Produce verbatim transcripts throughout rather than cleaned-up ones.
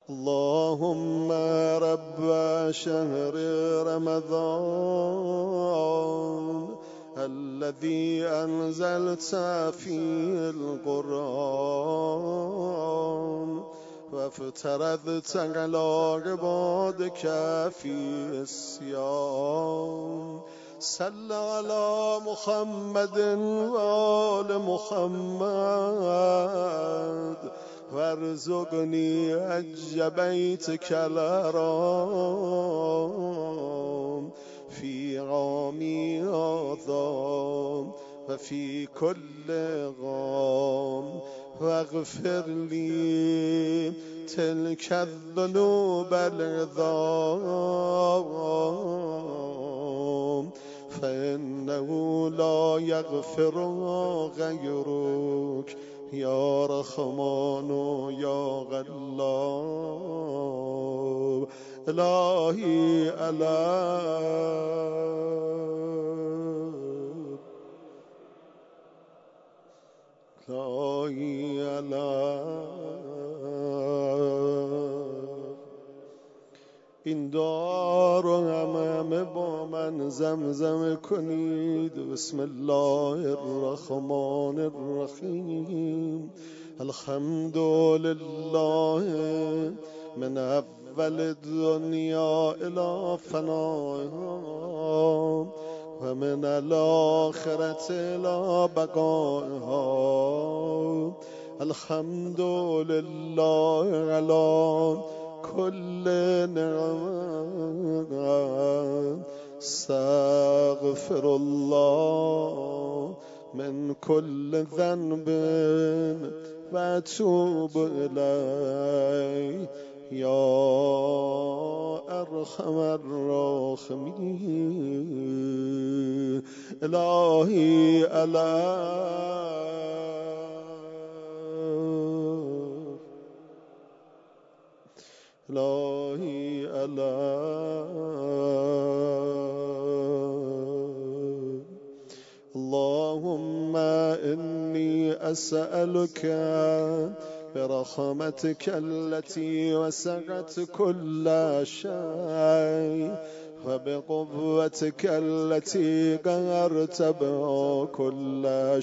اللهم رب شهر رمضان الذي أنزلت فيه القرآن وافترضت على عبادك فيه الصيام صل على محمد وآل محمد وارزقني حج بيتك الحرام في عامي هذا وفي كل عام واغفر لي تلك الذنوب العظام فإنه لا يغفر غيرك يا رحمن يا غلاب إلهي ألاب إلهي ألاب این دار و همه با من زمزم کنید بسم الله الرحمن الرحیم الحمد لله من اول الدنیا الى فنائها و من الاخرة الى بقائها الحمد لله علی كل نعمة استغفر الله من كل ذنب واتوب إليه يا أرحم الراحمين إلهي ألا إلهي ألا اللهم إني أسألك برحمتك التي وسعت كل شيء وبقوتك التي قهرت بها كل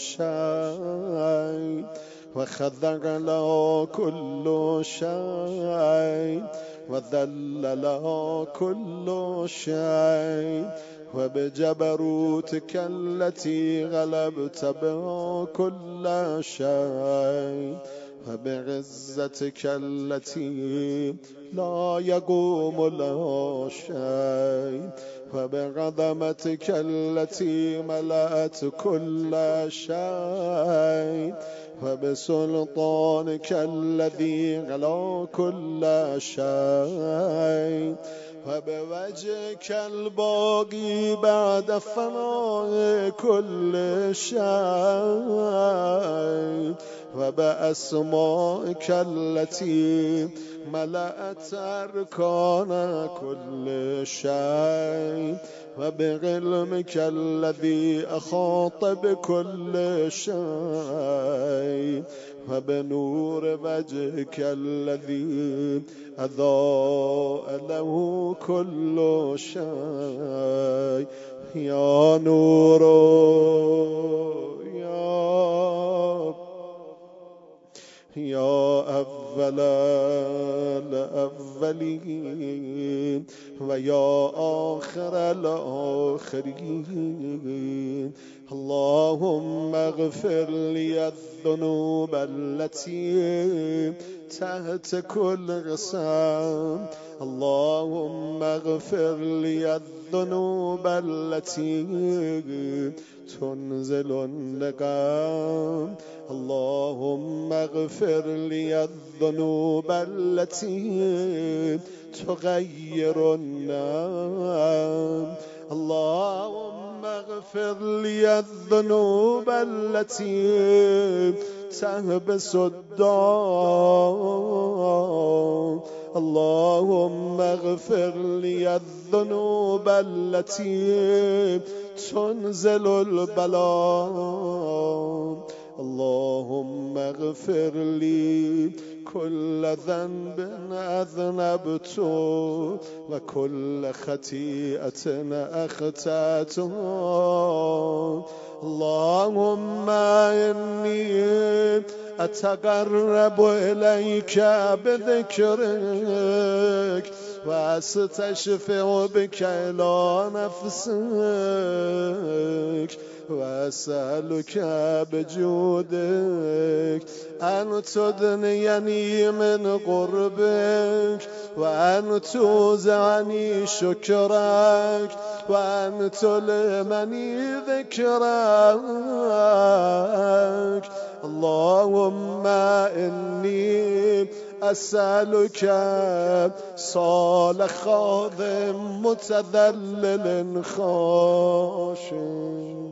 شيء وخضع له كل شيء وذل له كل شيء وبجبروتك التي غلبت بها كل شيء وبعزتك التي لا يقوم لها شيء وبعظمتك التي ملأت كل شيء وبسلطانك الذي على كل شيء وبوجهك الباقي بعد فناء كل شيء وبأسمائك التي ملأت أركان كل شيء وبعلمك الذي أحاط بكل شيء وبنور وجهك الذي أضاء له كل شيء يا نور يا يا أول الأولين ويا آخر الآخرين اللهم اغفر لي الذنوب التي تحت كل غصان اللهم اغفر لي الذنوب التي تنزل النقام اللهم اغفر لي الذنوب التي تغير النام اللهم اغفر لي الذنوب التي تحبس الدار اللهم اغفر لي الذنوب التي تنزل البلاء اللهم اغفر لي كل ذنب أذنبت وكل خطيئة أخطأت اللهم إني أتقرب إليك بذكرك وأستشفع بك إلى نفسك وأسألك بجودك أن تدنيني من قربك وأن توزعني شكرك وأن تلمني ذكرك اللهم إني أسألك صالح خاضم متذلل خاشع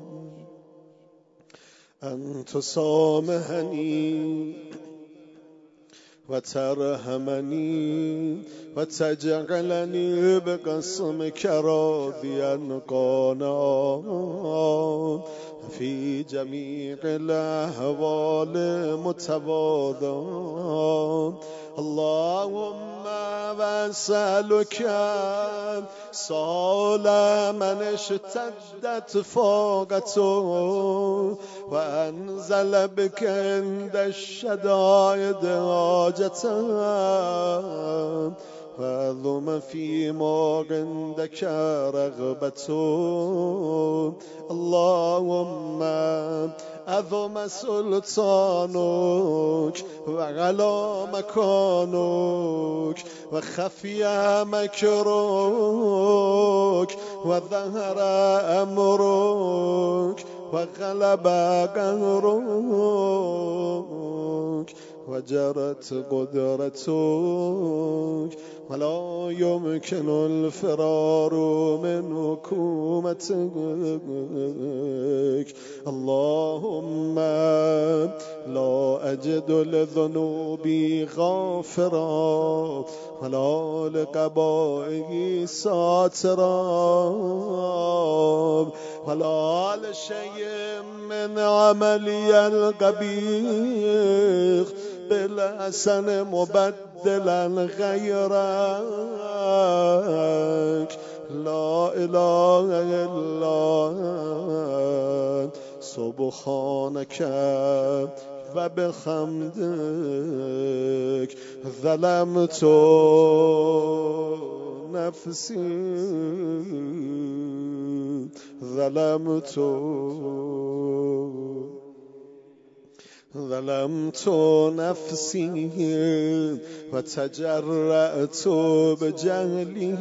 أن تسامحني وترحمني وتجعلني بقسمك راضيا قانعا في جميع الأحوال متواضعا اللهم وأسألك صال من اشتدت فاقته وأنزل بك عند الشدائد حاجته وعظم فيما عندك رغبته اللهم عظم سلطانك وعلى مكانك وخفي مكرك وظهر أمرك وغلب قهرك وجرت قدرتك ولا يمكن الفرار من حكومتك اللهم لا أجد لذنوبي غافرا ولا لقبائي ساترا ولا لشيء من عملي القبيح بالحسن مبدلا غيرك لا إله إلا أنت سبحانك وبحمدك ظلمت نفسي ظلمت ظلمت نفسي وتجرأت بجهلي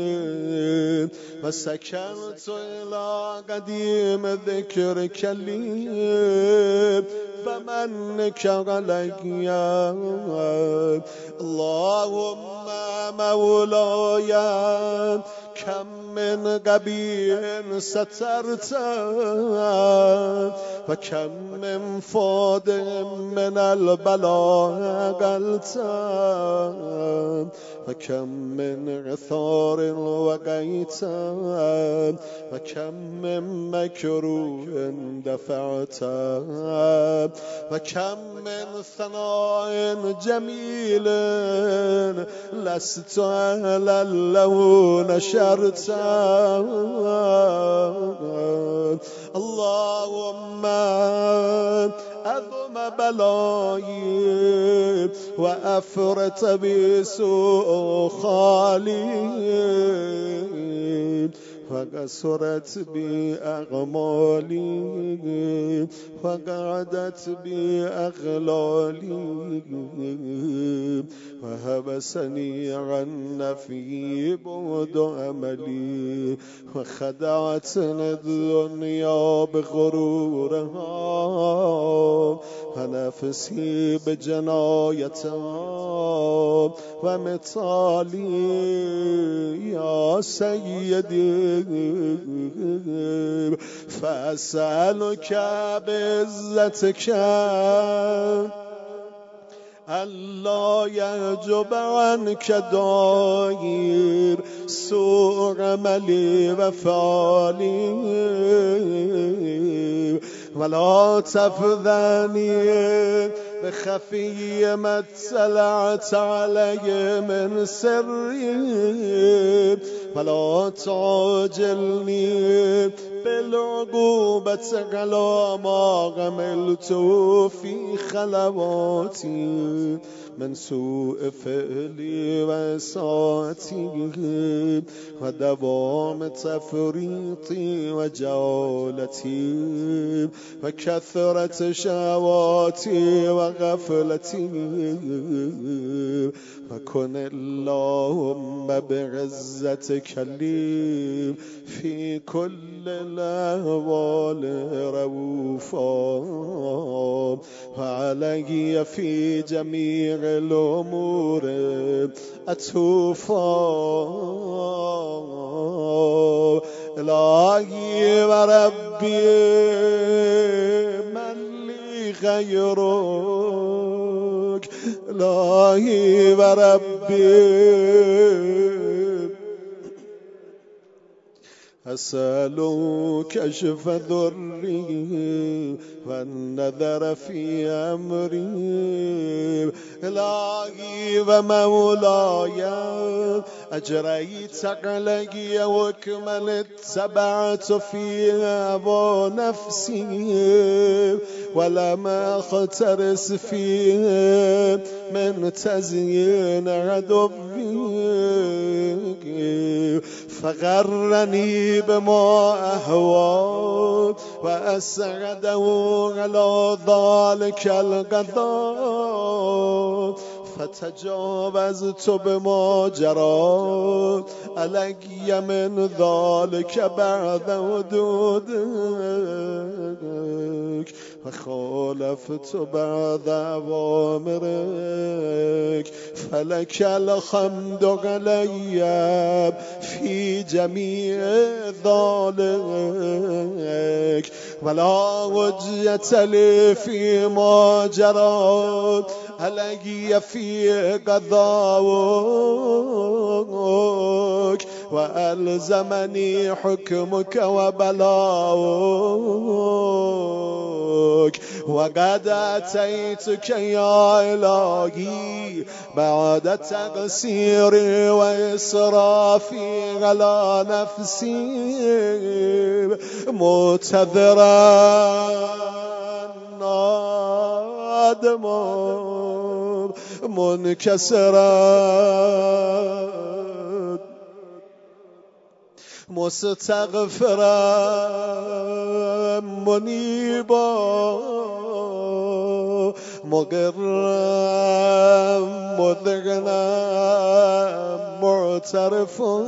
وسكنت إلى قديم ذكرك لي فمنك علي اللهم مولاي كم من قبيح سترت وكم من فاد من البلاء قلت وكم من عثار وقيت وكم من مكروه دفعت وكم من ثناء جميل لست أهلا له نشرت اللهم أذم بلاي وأفرت بسوء خالي فقصرت بي أغمالي وقعدت بي أغلالي وهبسني عن نفي بعد أملي وخدعتني الدنيا بغرورها ونفسي بجنايتها ومثالي يا سيدي فأسألك بعزتك ألا يحجب عنك داير سوء عملي وفعلي ولا تفذني بخفي ما اطلعت علي من سري فلا تعجلني بالعقوبة على ما عملت في خلواتي من سوء فعلي وإساءتي ودوام تفريطي وجولتي وكثرة شهواتي وغفلتي فكن اللهم بعزتك لي في كل الأهوال رؤوفا وعلي في جميع الأمور أتوفا إلهي وربي من لي غيرك إلهي وربي أسألك كشف ضري والنذر في أمري إلهي ومولاي أجريت علي وكمل اتبعت فيها ونفسي ولم أخترس فيها من تزيين عدوي فغرني بما أهوى وأسعده على ذلك القضاء فتجاوزت بما جرى علي من ذلك بعد ودودك وخالفت بعد أوامرك فلك الحمد علي في جميع ذلك ولا حجة لي فيما جرى علي في قضاءك وألزمني حكمك وبلاؤك وقد أتيتك يا إلهي بعد تقصيري وإسرافي على نفسي معتذرا نادما منكسرا مستغفرا منيبا مقرا مذعنا معترفا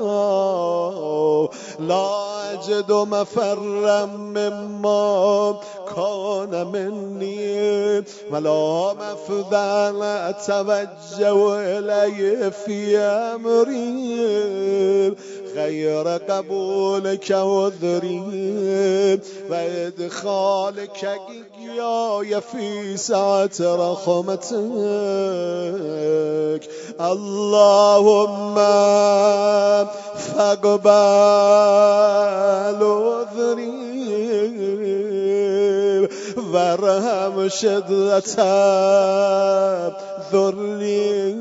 لا أجد مفرا مما كان مني ولا مفذا أتوجه إليه في أمري غير قبولك عذري وإدخالك إياي في سعة رحمتك اللهم فاقبل عذري وارحم شدة ذري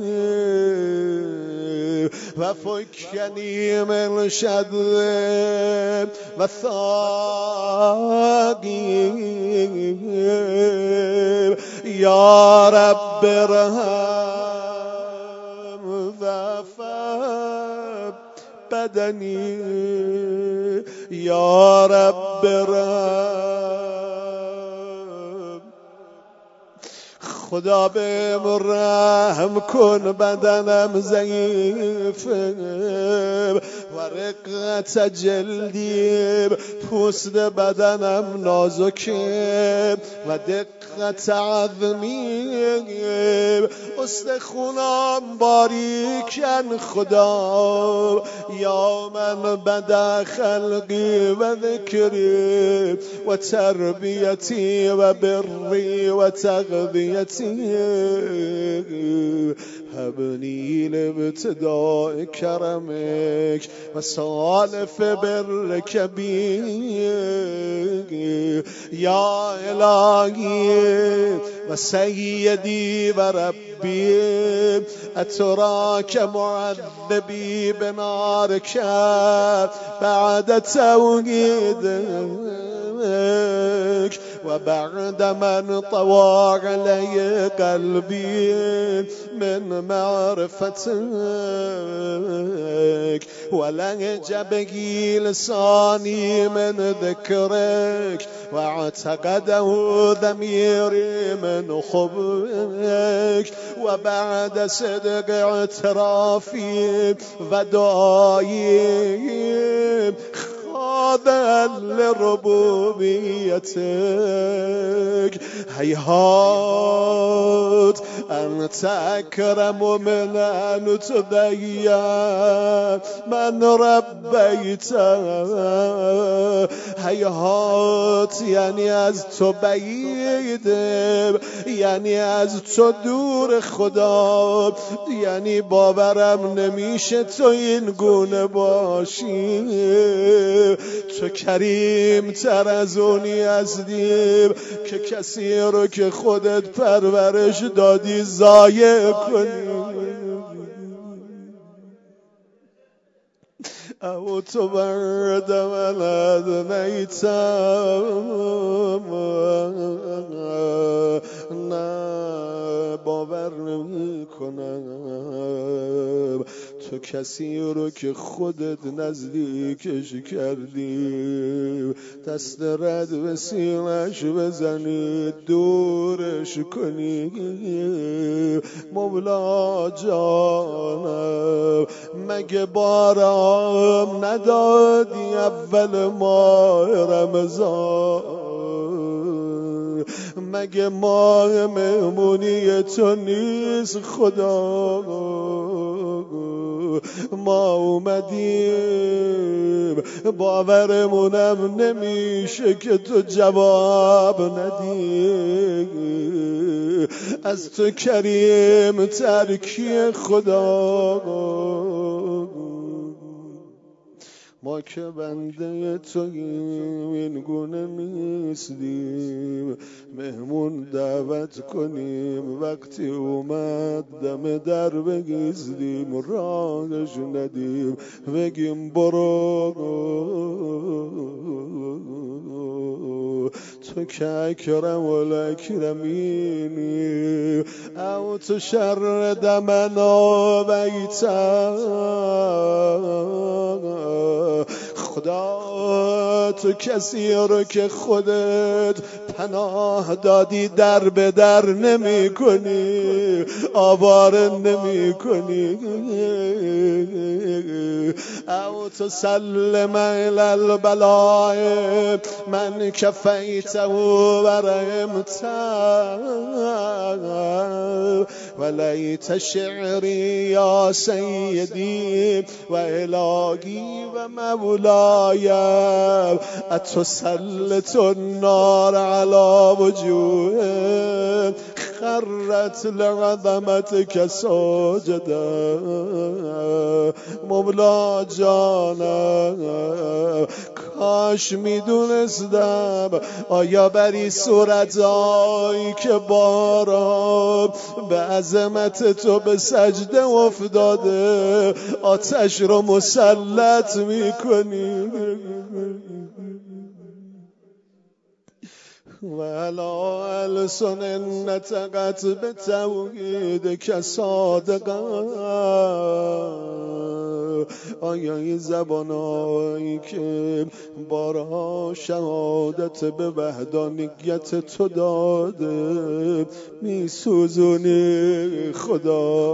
وفكني من شد وثاقي يا رب ارحم ذفاب بدني يا رب ارحم خدا بهم رحم کن بدنم ضعیفه و رقت جلدی پوست بدنم نازکه و دقت عظمی استخونم باریکن خدا یا من بدا خلقی و ذکری و تربیتی و بری و تغذیتی عافيتي هبني لابتداء كرمك وسالف برك بي يا إلهي وسيدي وربي أتراك معذبي بنارك بعد توحيدك وبعد من طوى علي قلبي من معرفتك ولهج به لساني من ذكرك واعتقده ضميري من حبك وبعد صدق اعترافي ودعائي خاضعا لربوبيتك هيهات أنت أكرم من أن تضيع من ربيت هيهات یعنی از تو بعیدم یعنی از تو دور خدا یعنی باورم نمیشه تو این گونه باشی تو کریم تر از اونی هستیم که کسی رو که خودت پرورش دادی ضایع کنی او تو برد ولد نیتم نه باور نمی کنم تو کسی رو که خودت نزدیکش کردی دست رد به سینه‌اش بزنی دورش کنی مولا جانم مگه بارم ندادی اول ماه رمضان مگه ماه مهمونی تو نیست خدا ما اومدیم باورمونم نمیشه که تو جواب ندی از تو کریم ترکی خدا ما که بنده توییم این گونه نیستیم مهمون دعوت کنیم وقتی اومد دم در بگیزدیم راهش ندیم بگیم برو تو که اکرم الاکرمینی او تو شر دمنا بیتا خدا تو کسی رو که خودت پناه دادی در به در نمی کنی آواره نمی کنی او تو سلم الالبلاء من کفیته ورحمت ولیت شعری یا سیدی و الهی و مولاي أتسلط النار على وجوه خرت لعظمتك ساجدا مولا جانم کاش میدونستم آیا بری صورتایی که باران به عظمت تو به سجده افتاده آتش رو مسلط میکنی ولا السن نطقت بتوحیدک صادقا آیا این زبانایی که بارها شهادت به وحدانیت تو داده میسوزونی خدا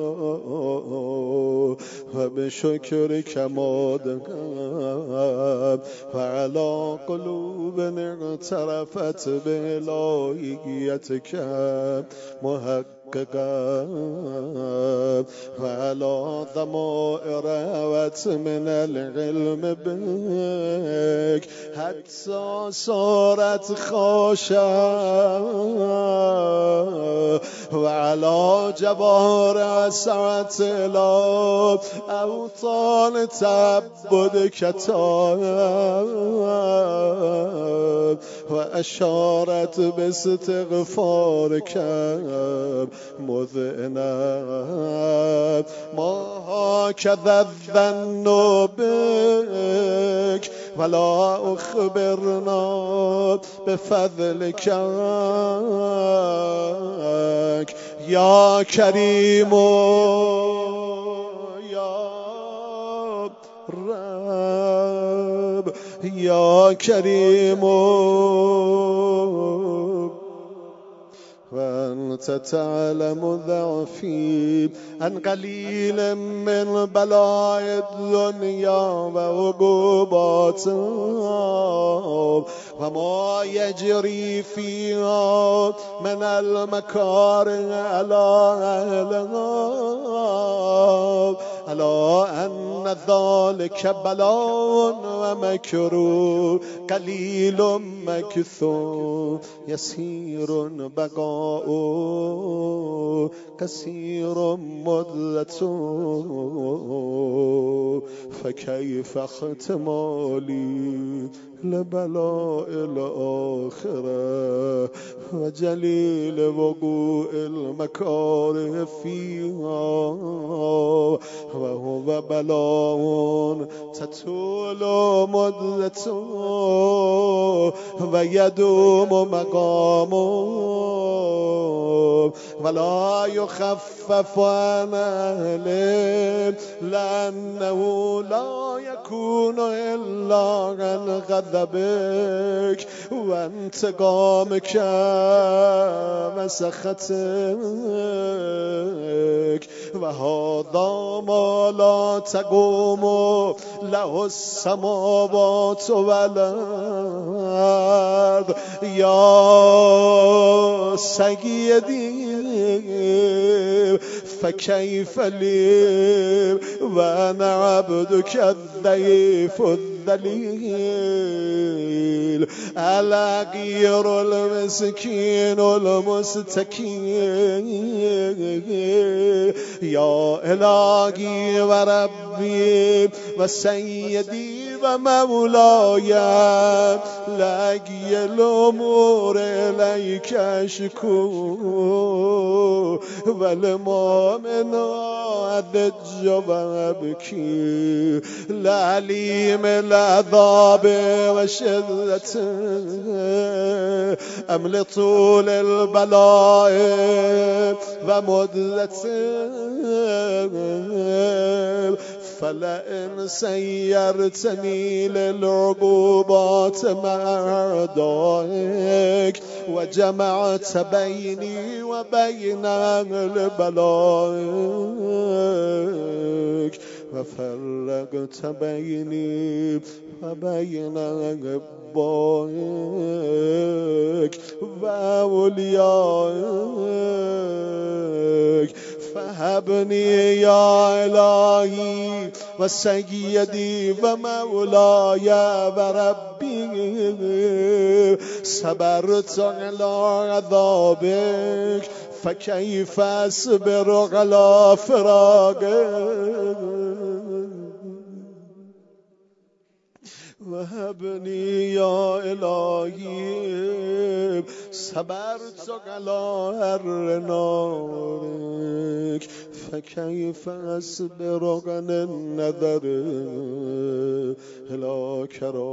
و به شکر کمادم و علا قلوب اغترفت به الهیتک محق محققا وعلى ضمائر من العلم بك حتى صارت خاشعة وعلى جوار سعت لا أوطان تعبدك تاب وأشارت باستغفارك مذعنب ما هكذا الظن بك ولا أخبرنا بفضلك يا كريم يا رب يا كريم وأنت تعلم ضعفي عن قليل من بلاء الدنيا وعقوباتها وما يجري فيها من المكاره على أهلها ألا أن ذلك بلاء ومكروه قليل مكثور يسير بقاء كثير مدة فكيف احتمالي لبلاء الآخرة وجليل وقوع المكاره فيها وهو بلاء تطول مدته ويدوم مقامه ولا يخفف عن أهله لأنه لا يكون إلا عن غضبك وانتقامك وسخطك وهذا ما لا تقوم له السماوات والأرض يا سيدي فكيف لي وأنا عبدك الضعيف الذليل الغير المسكين المستكين يا إلهي وربي وسيدي ومولاي لاقي الأمور إليك أشكو والمؤمن عد جوابك لعليم العذاب وشدته أم لطول البلاء ومدته فلئن سيرتني للعقوبات مع أعدائك وجمعت بيني وبين البلاء وفرقت بيني وبين أحبائك وأوليائك فهبني يا إلهي وسيدي ومولاي وربي صبرت على عذابك فكيف أصبر على فراقك وهبني يا إلهي صبرت على هر نارك فكيف أصبر عن النظر إلى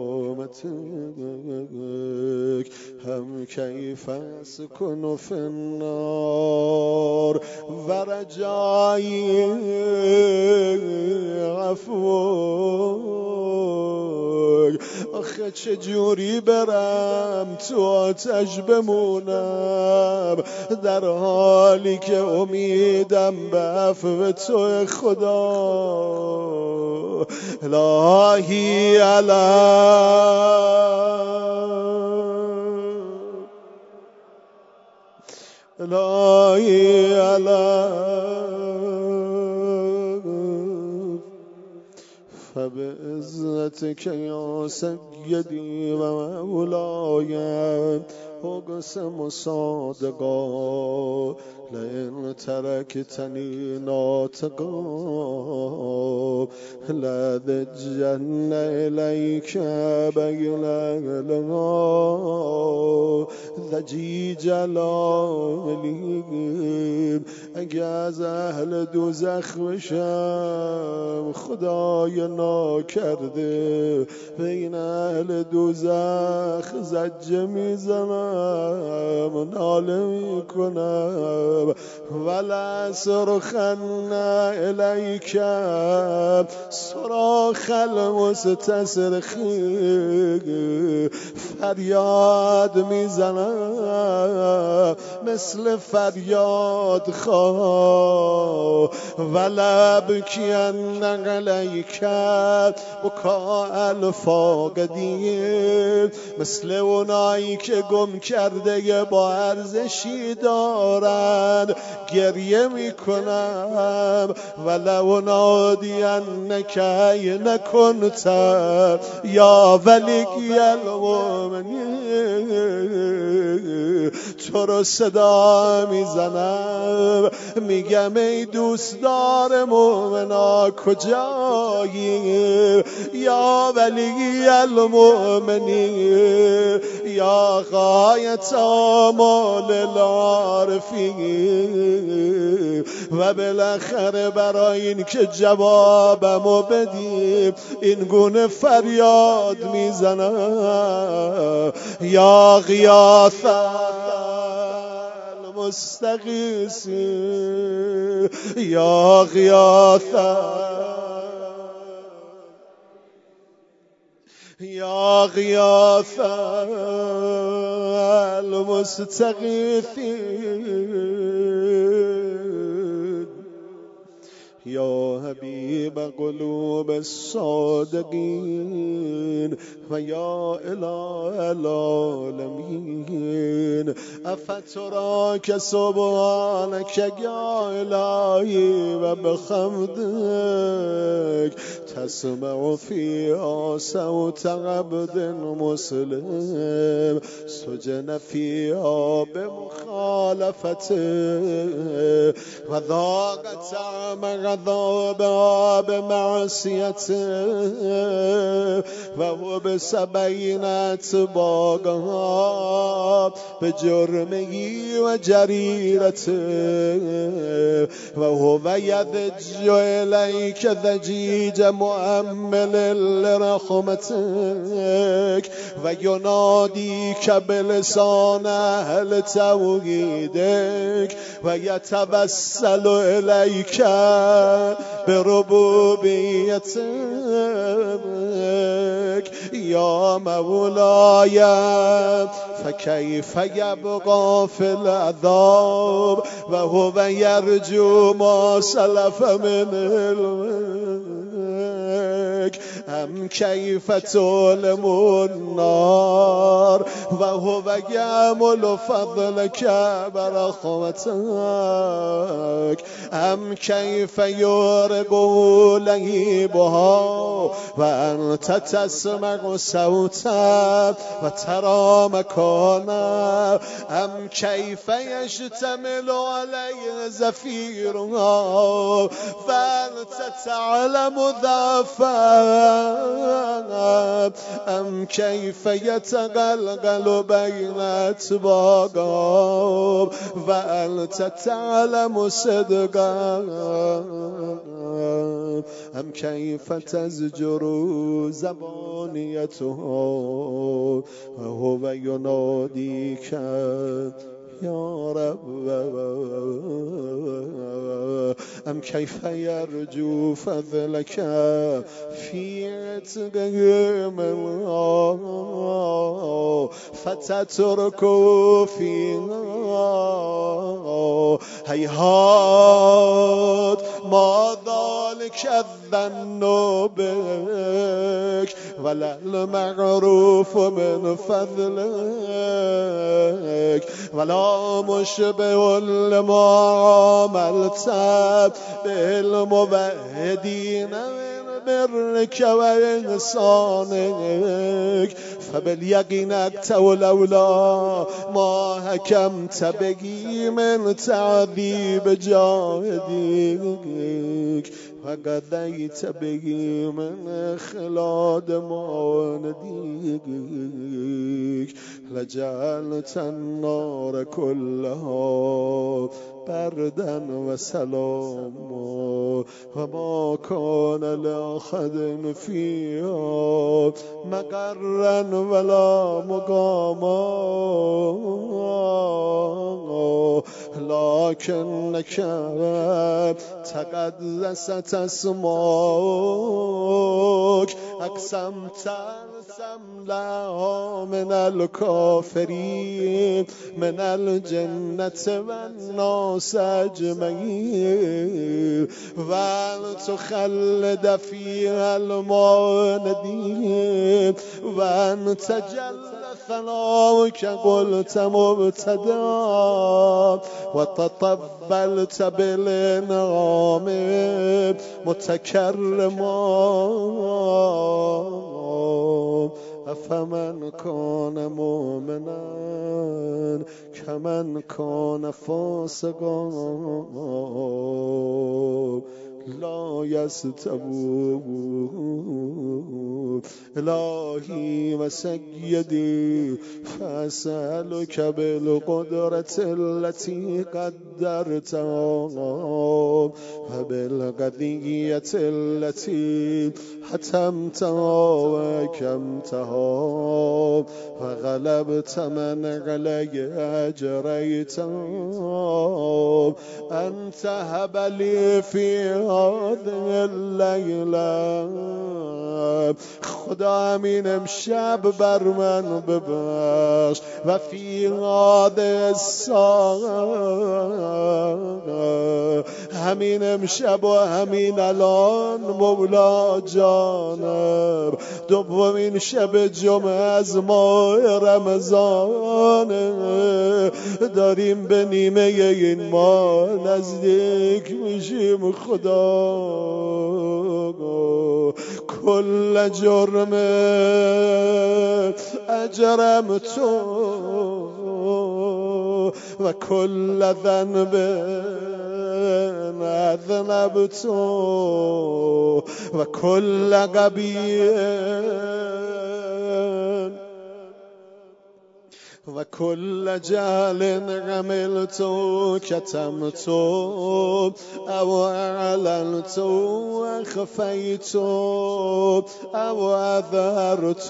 كرامتك هم كيف أسكن في النار ورجائي عفوك آخه چجوری برم تو آتش بمونم در حالی که امیدم به عفو تو خدا الهی علم إلهي ألف فبعزتك يا سيدي ومولاي أقسم صادقا لئن تركتني ناطقا لأذجن إليك بين الغار ذجی جلالیم اگه از اهل دوزخ بشم خدای ناکرده بین اهل دوزخ زجه میزنم ناله میکنم ولا صرخن الیک صراخ المستصرخین فریاد میزنم مثل فریاد خواه ولا بکین علیک بکاء الفاقدین مثل اونایی که گم کرده با ارزشی دارن گریه میکنم ولو نادی انک این کنت یا ولی المؤمنین تو رو صدا میزنم میگم ای دوستدار مومنا کجایی یا ولی المؤمنین یا غایت آمال العارفین و بالاخره برای این که جوابمو بدیم این گونه فریاد میزنم یا غیاث المستغیث یا غیاث یا غیاث المستغیثین یا حبیب قلوب الصادقین و یا اله العالمین افتراک سبحانک یا الهی و بحمدک تسمع فیها صوت عبد مسلم سجن فیها بمخالفته و ذاق طعم غضبها بمعصیته و هو بسبعین اتباعها بجرمه و جریرته و هو یضج الیک ضجیج مؤمل لرحمتک و ینادیک بلسان اهل توحیدک و یتوسل الیک بربوبیتک یا مولاي فكيف يبقى في العذاب وهو يرجو ما سلف من الملك أم كيف تؤلم النار وهو يعمل فضلك برحمتك أم كيف يرقو لهيبها وأنت تسمع صوتا وترى مكانا أم كيف يشتمل عليه زفيرها فأنت تعلم ضعفا أم كيف يتغلغل بين أتباعهم وأنت تعلم صدقا أم كيف تزجر زبانيته وهو يناديك يا رب أم كيف يرجو فضلك في عتقهم الله فتترك فيها هیهات ما ذلك الظن بك ولا المعروف من فضلك ولا مشبه لما عملت بالموحدين من برك وإحسانك فباليقين أنت ولولا ما حكمت به من تعذيب جاهديك وقضيت به من إخلاد معانديك لجعلت النار كلها بردا وسلاما وما كان لأحد فيها مقرا ولا مقاما لكنك تقدست اسماك أقسمت لها من الكافرين من الجنة والناس أجمعين وأن تخلد فيها المعاندين وأن تجل ثناؤك قلت مبتدا وتطبلت بالإنعام متكرما أفمن كان مؤمنا كمن كان فاسقا لا يستوون إلهي وسيدي فأسألك بالقدرة التي قدرتها وبالقضية التي حتمتها وحكمتها وغلبت من علي أجريتها أن تهب لي في هذه الليلة خدا همین امشب بر من ببخش و فی هذه الساعه همین امشب و همین الان مولا جانم دومین شب جمعه از ماه رمضان داریم به نیمه این ماه نزدیک میشیم خدا کل جرم اجرم تو و کل ذنب اذنبت و کل قبیح و کل جهل عملت كتمت او اعلنت و خفیت او اظهرت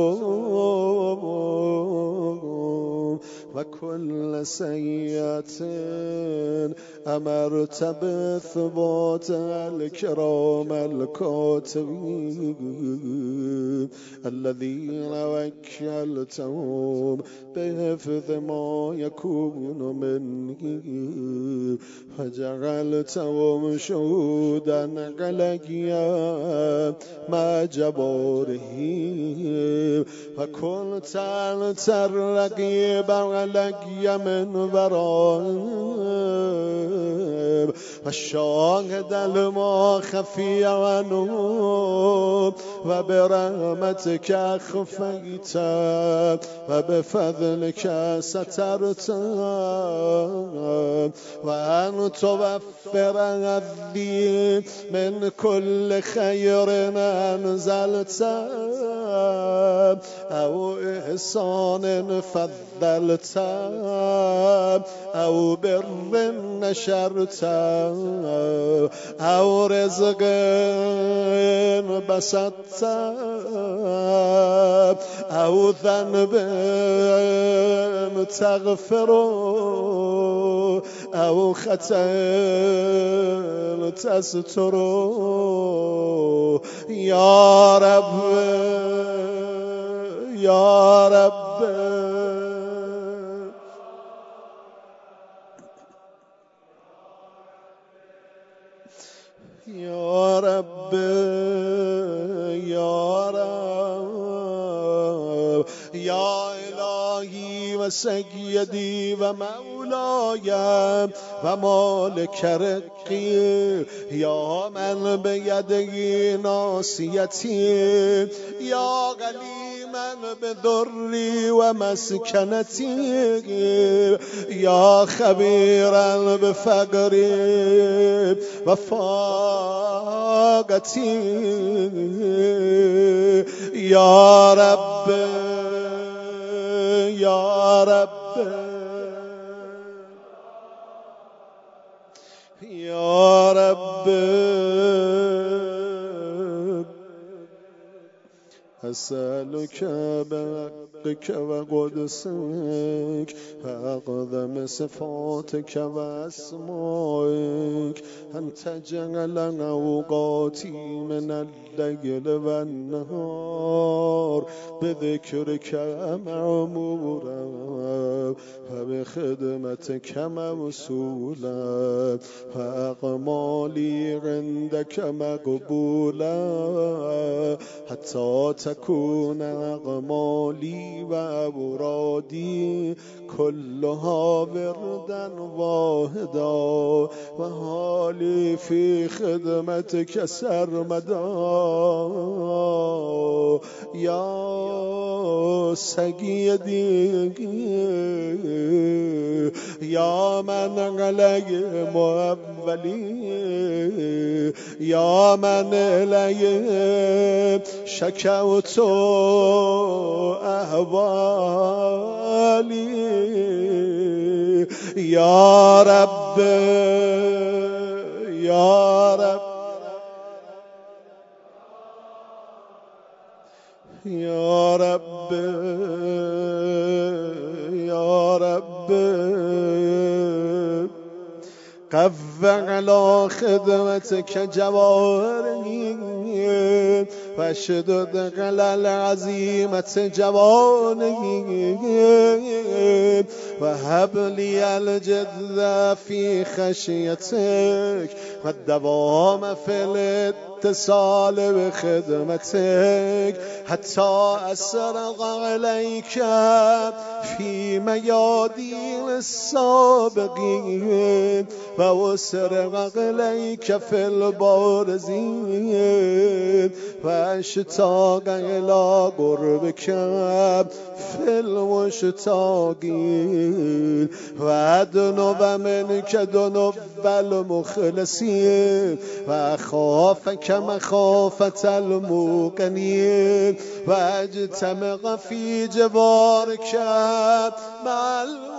و کل سیئة امرت بثبات الكرام الكاتبين الذين وكلتهم بحفظ ما يكون مني فجعلتهم شهودا علي مع جبارهم وكنت أنت الرقيب علي من ورائهم والشاهد لما خفي عنهم وبرحمتك أخفيت وبفضلك سترت وأن توفر لي من كل خير أنزلت أو إحسان فضلت أو بر نشرت أو رزق بسطت أو ذنب تغفر أو خطأ تستر يا رب يا رب سیدی و مولایم و مالک رقی یا من بیدی ناصیتی یا غلیمن بذری و مسکنتی یا خبیرا بفقری و فاقتی یا رب یا رب یا رب أسألك بحقك وقدسك أعظم صفاتك وأسمائك أن تجعل أوقاتي من الليل والنهار بذكرك معمورا وبخدمتك موصولا وأعمالي عندك مقبولا حتى تكون أعمالي وأورادي كلها وردا واحدا وحالي في خدمتك سرمدا يا سيدي يا من علي مؤولي يا من إليه شكوت أهوالي يا رب يا رب يا رب يا رب قو على خدمتك جوارحي واشدد على العزيمة جوانحي وهب لي الجد في خشيتك والدوام في الاتصال بخدمتك حتى أسرغ عليك في ميادين السابقين وأسرغ عليك في البارزين واشتاق إلى قربك في المشتاقين وأدنو منك دنو المخلصين وأخافك مخافة الموقنين وأجتمع في جوارك مع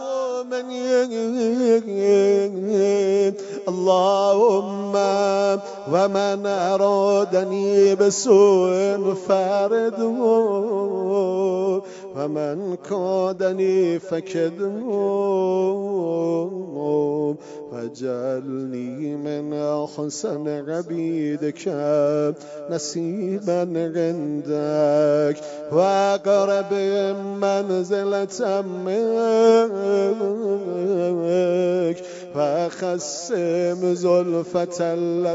المؤمنين اللهم ومن أرادني بسوء فارده ومن كادني فكده واجعلني من أحسن عبيدك نصيبا عندك وأقرب منزلة منك وأخسم زلفة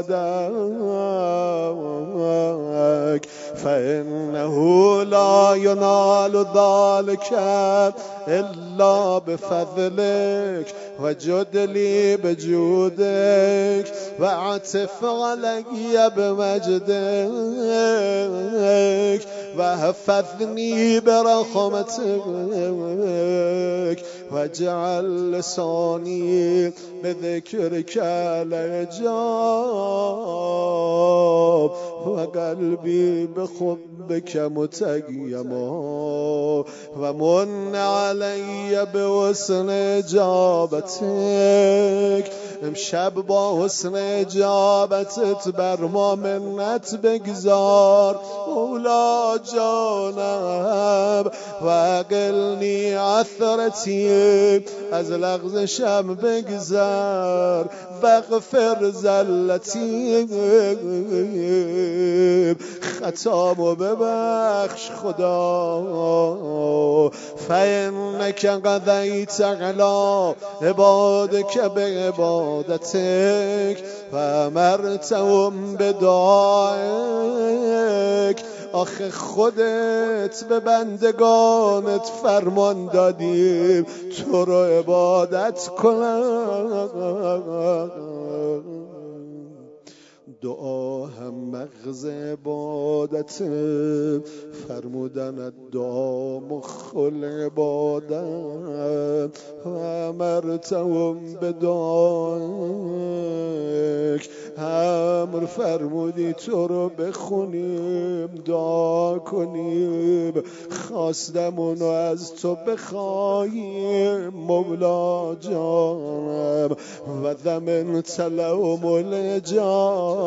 لداك فإنه لا ينال ذلك إلا بفضلك وجد لي بجودك واعتف علي بمجدك واحفظني برحمتك واجعل لساني بذكرك لجاب وقلبي بحبك متيما ومن علي بحسن اجابتك امشب با حسن اجابتت بر ما منت بگذار اولا جانم و اقلنی عثرتی از لغزشم بگذر وغفر زلتی خطامو ببخش خدا فإنك قضيت على عبادك بعبادتك فأمرتهم بدعائك آخه خودت به بندگانت فرمان دادیم تو رو عبادت کنم. دعا هم مغز عبادت، فرمودن دعا مخ العبادت و امرتهم به دعایک، امر فرمودی تو رو بخونیم دعا کنیم، خواستمونو از تو بخواهیم مولا جانم و ضمنت لهم الاجابه،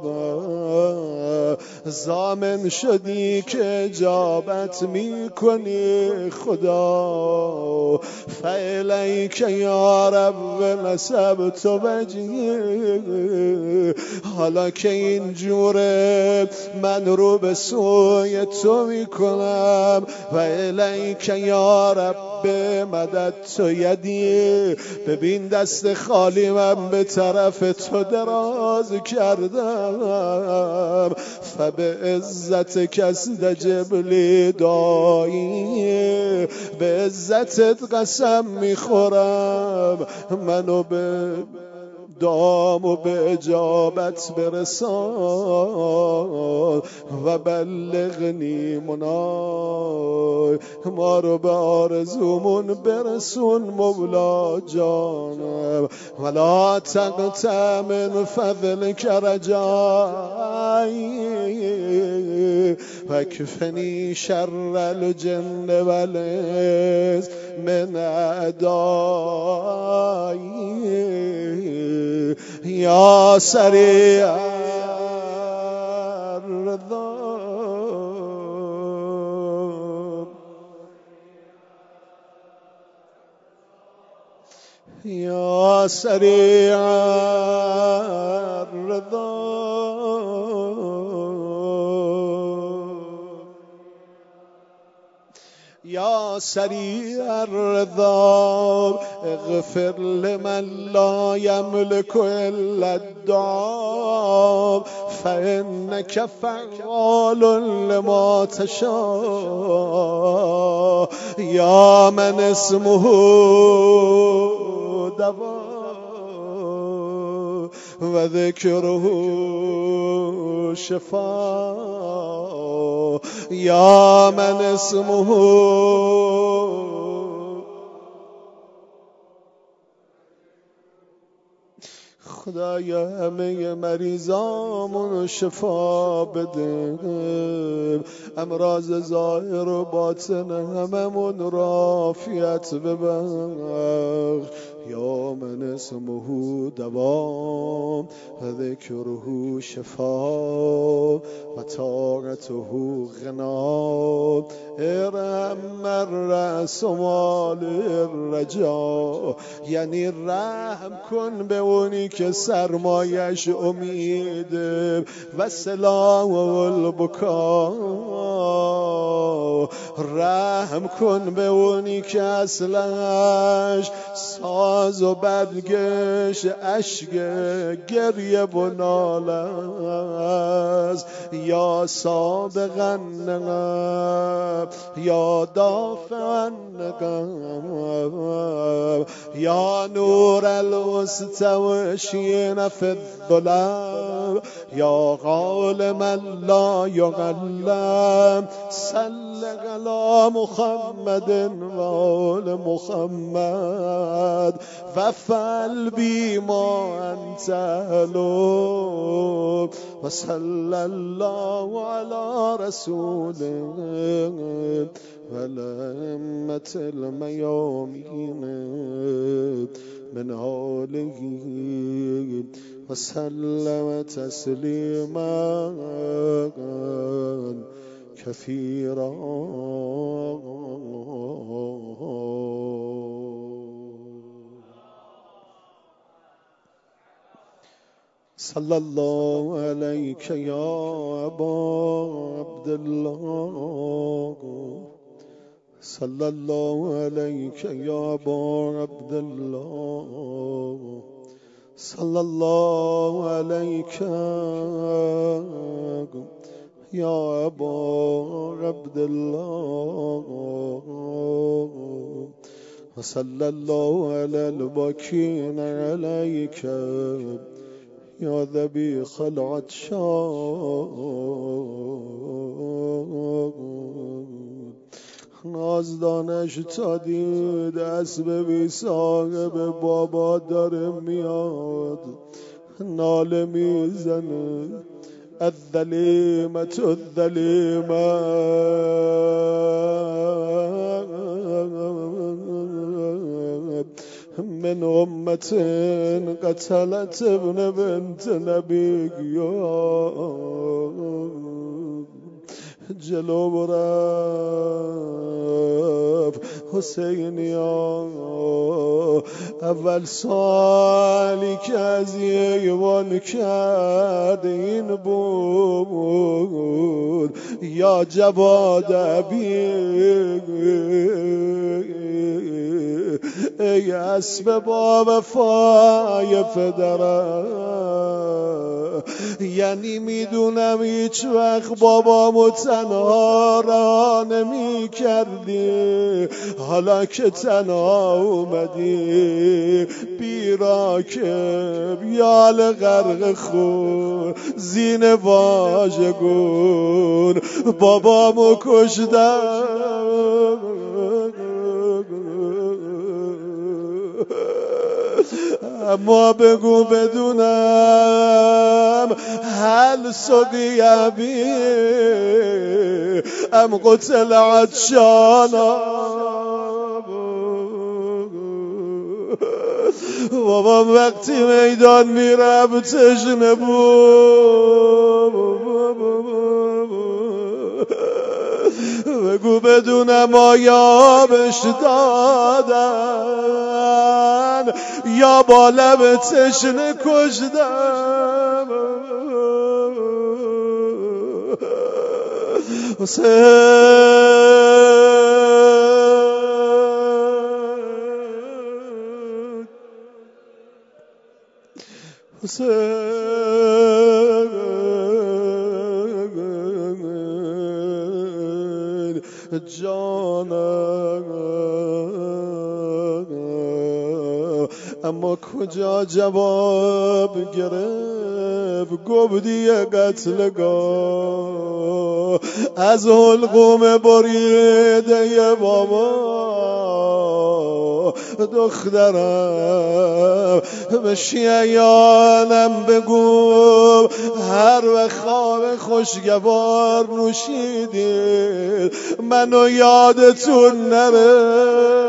ضامن شدی که اجابت میکنی خدا. فالیک یا رب نسبت وجهی، حالا که اینجوره من رو به سوی تو میکنم. و الیک یا رب مدد تو یدی، ببین دست خالی من به طرف تو دراز کردم. فبعزت کس دجبلی دایی، به عزتت قسم میخورم منو به دام و به اجابت برسان. و بلغنی منای، ما رو به آرزومون برسون مولا جانم. ولا تقطع من فضلک رجایی، وکفنی شر الجن والانس من اعدایی. یا سریع الرضا، یا سریع الرضا، یا سریع الرضا، اغفر لمن لا یملک الا الدعاء، فانک فعال لما تشاء. یا من اسمه دوا و ذکره شفا، یا من اسمه خدایا همه مریضامون شفا بده، امراض ظاهر و باطن هممون را عافیت ببخش. یا من اسمه دوا و ذکره شفا و طاعته غنا، ارحم من رأس مال الرجا، یعنی رحم کن به اونی که سرمایش امیده و سلاح و البکا، رحم کن به اونی که اصلش ساز و بدگش اشک گریه و ناله است. یا سابقا یا دافعا یا نور المستوشین فی الظلام، یا عالما لا یعلم، صل علی محمد و آل محمد وفعل بی ما انت اهلو، و صلی الله علی رسوله و الائمة المیامین من آله و سلم تسلیما کثیرا. صلی الله علیک یا ابا عبدالله، صلی الله علیک یا ابا عبدالله، صلی الله علیک یا ابا عبدالله و صلی الله علی الباکین علیک یا ذبیح العطشان. نازدانش تا دید اسب بی صاحب بابا داره میاد، ناله میزنه الظلیمت الظلیمه من امت قتلت ابن بنت نبیگیان. جلو برف حسینیا، اول سالی که از ایوان کرد این بود یا جواد ابی ای اسب با وفای پدرم، یعنی میدونم هیچ وقت بابامو تنها را نمی کردی، حالا که تنها اومدی بی راکب یال غرق خون زین واژگون بابامو کشدم. اما بگو بدونم هل سقی ابی ام قتل عطشانا. بابا وقتی میدان میرم تشنه بود، بگو بدونم آیا بهش دادن یا با لب تشنه کشدم. حسین حسین جانم، اما کجا جواب گرفت؟ گفتی قتلگاه از حلقوم بریده بابا دخترم، به شیعیانم بگو هر وقت خواب خوشگوار نوشیدید منو یادتون نره.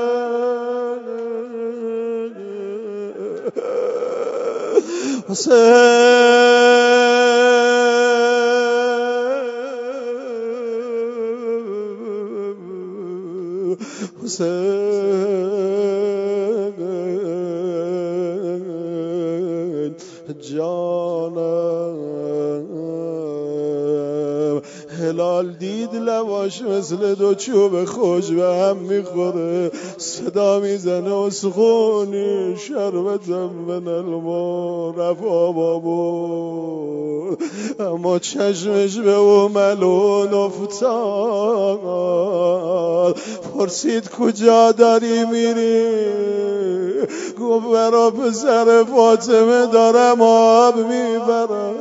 حسین حسین جانم، هلال دید لواش مثل دو چوب خوش به هم میخوره، صدا میزنه اسخونی شربتم من الما رفا بابور، اما چشمش به او ملون افتاد. پرسید کجا داری میری؟ گفت برا پسر فاطمه دارم آب میبرم.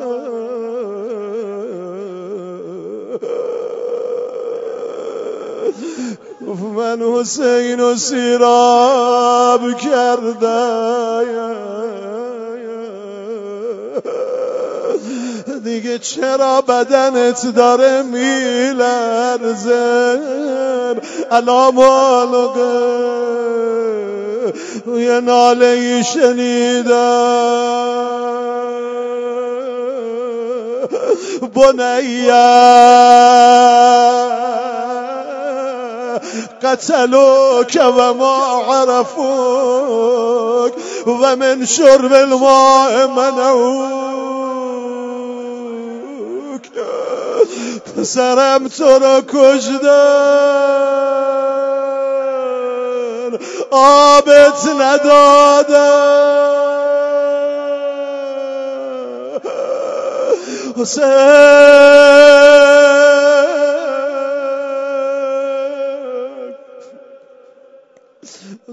من حسین و سیراب کردم، دیگه چرا بدنت داره میلرزه؟ علام آلقه یه ناله ای شنیدم، بنیه قتلوك وما عرفوك ومن شرب الماء منعوك. پسرم تو رو کشدن، آبت ندادن. حسین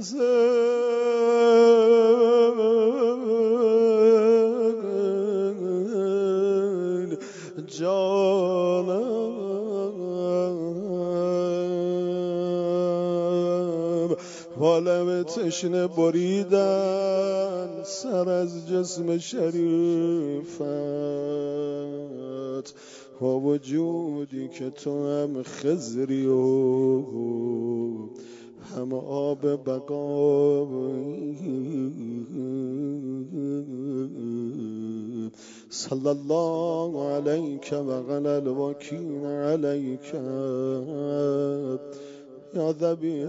حسین جانم حالم تشنه بریدن سر از جسم شریفت با وجودی که تو هم خضری و هم آب بقا صلی الله علیک و علی الوکیل علیک یا ذبیح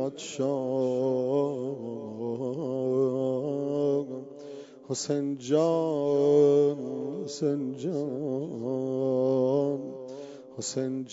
العطشان حسین جان حسین جان حسین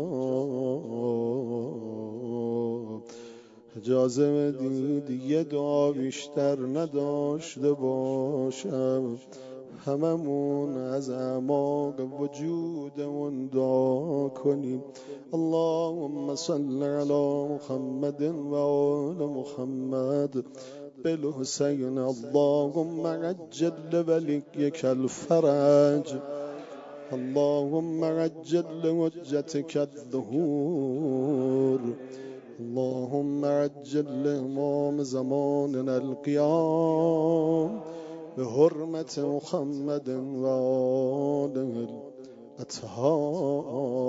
جان اجازه بدید دیگه دعا بیشتر نداشته باشم هممون از اعماق وجودمون دعا کنیم اللهم صل علی محمد و آل محمد بالحسین اللهم عجل لولیک الفرج اللهم عجل لحجتك الظهور اللهم عجل لإمام زماننا القيام بحرمة محمد وآله الأطهار